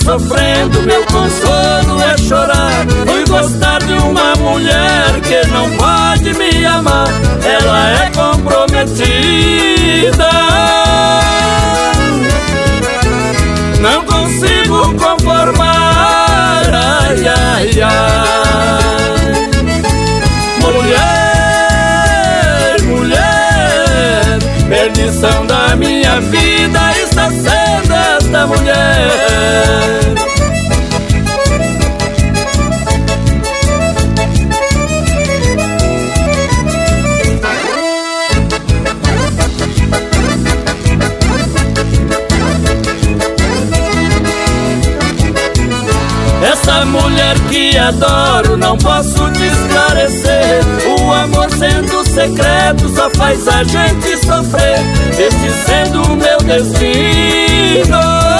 sofrendo, meu consolo é chorar. Fui gostar de uma mulher que não pode me amar, ela é comprometida. Não consigo conformar, ai, ai, ai. Mulher, mulher, perdição da minha vida está sendo esta mulher. Essa mulher que adoro não posso te esclarecer. O amor sendo secreto só faz a gente sofrer, este sendo o meu destino.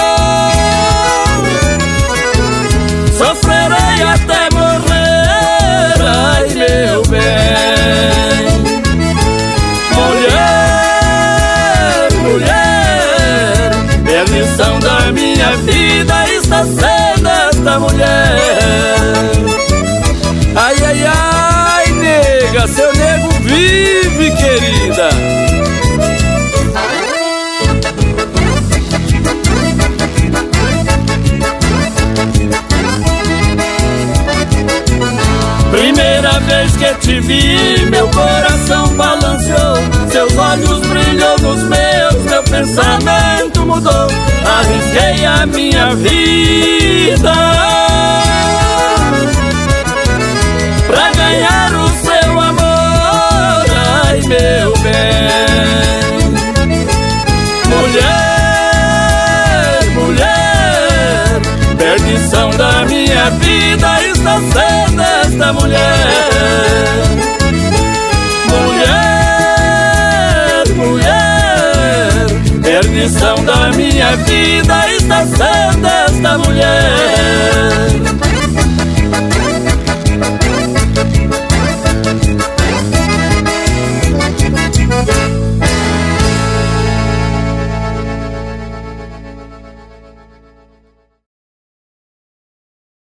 Sofrerei até morrer, ai meu bem. Mulher, mulher, perdição da minha vida está sendo esta mulher. Ai, ai, ai, nega, seu nego vive, querida. Primeira vez que te vi, meu coração balançou, seus olhos brilham nos meus, meu pensamento mudou. Arrisquei a minha vida pra ganhar o seu amor, ai meu bem. Mulher, mulher, perdição da minha vida está sendo esta mulher. Mulher, mulher, perdição da minha vida está sendo esta mulher.